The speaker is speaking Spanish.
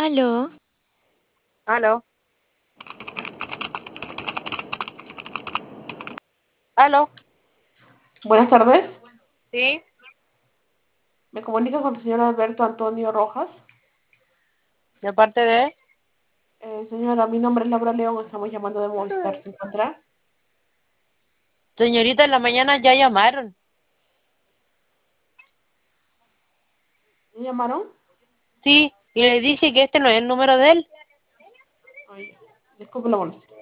Aló, Aló, aló, Buenas tardes. sí, Me comunica con el señor Alberto Antonio Rojas. de parte de... Señora, mi nombre es Laura León. Estamos llamando de Movistar. ¿Se encuentra? Señorita, en la mañana ya llamaron. ¿Me llamaron? Sí, y le dije que este no es el número de él. Ay, disculpe la molestia.